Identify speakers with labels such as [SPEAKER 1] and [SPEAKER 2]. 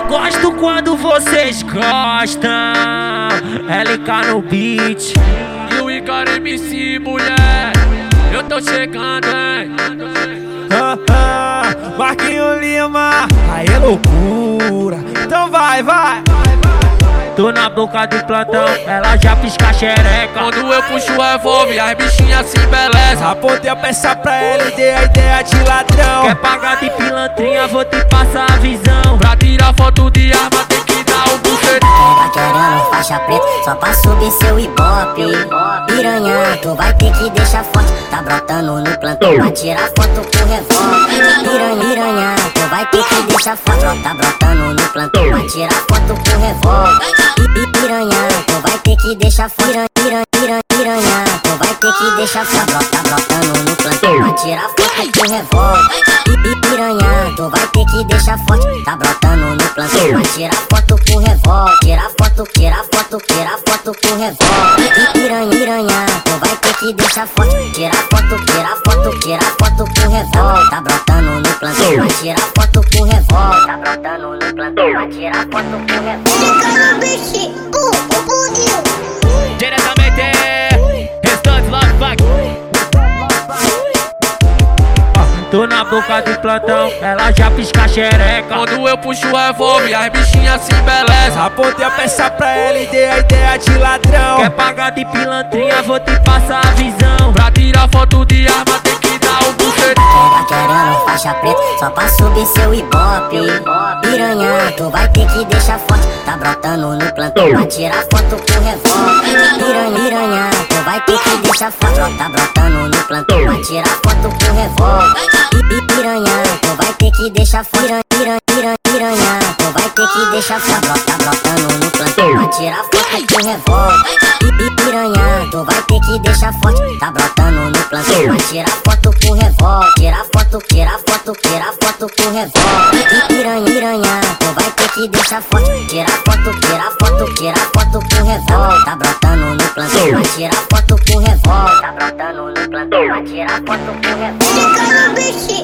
[SPEAKER 1] Gosto quando vocês gostam. LK no beat.
[SPEAKER 2] E o Icaro MC, mulher, eu tô chegando, hein?
[SPEAKER 3] Marquinho Lima, aí é loucura. Então vai.
[SPEAKER 1] Tô na boca do plantão, ela já pisca a xereca.
[SPEAKER 2] Quando eu puxo o revólver, as bichinhas se embelezam.
[SPEAKER 3] Apontei a peça pra ela e dei a ideia de ladrão.
[SPEAKER 1] Quer pagar de pilantrinha, vou te passar a visão.
[SPEAKER 2] Pra tirar foto de arma tem que dar o bucete.
[SPEAKER 4] Tá querendo faixa preta só pra subir seu ibope. Piranha, tu vai ter que deixar forte. Tá brotando no plantão pra tirar foto com revólver. Piranha, tu vai ter que deixar forte. Tá brotando no plantão pra tirar foto com revólver. Piranha, tu vai ter que deixar forte. Piranha, tu vai ter que deixar forte. Tá brotando no plantão pra tirar foto com revólver. Piranha, tu vai ter que deixar forte. Tá brotando no plantão pra tirar foto com revólver. Tirar foto com revólver. Piranha, tu vai ter que deixar forte. Tirar foto com revólver. Tá brotando no plantão pra tirar foto com revólver. Tá brotando no plantão pra tirar foto com revólver.
[SPEAKER 1] Diretamente, Restante Love Fuck. Tô na boca do plantão, ela já pisca a xereca.
[SPEAKER 2] Quando eu puxo o revólver, as bichinhas se embelezam.
[SPEAKER 3] Apontei a peça pra ela e dei a ideia de ladrão.
[SPEAKER 1] Quer pagar de pilantrinha, vou te passar a visão.
[SPEAKER 2] Pra tirar foto de arma tem que dar o bucete.
[SPEAKER 4] Tá querendo faixa preta só pra subir seu ibope. Piranha, tu vai ter que deixar forte. Tá brotando no plantão pra tirar foto com revólver. Piranha, tu vai ter que deixar forte. Tá brotando no plantão pra tirar foto com revólver. Piranha, tu vai ter que deixar forte. Piranha, tu vai ter que deixar forte. Tá brotando no plantão pra tirar foto com revólver. Piranha, tu vai ter que deixar forte. Tá brotando no plantão pra tirar foto com revólver. Tirar foto com revólver. Piranha, tu vai ter que deixar forte. Tirar foto com revólver. Tá brotando no plantão pra tirar foto com revólver. Tá brotando no plantão pra tirar foto com revólver.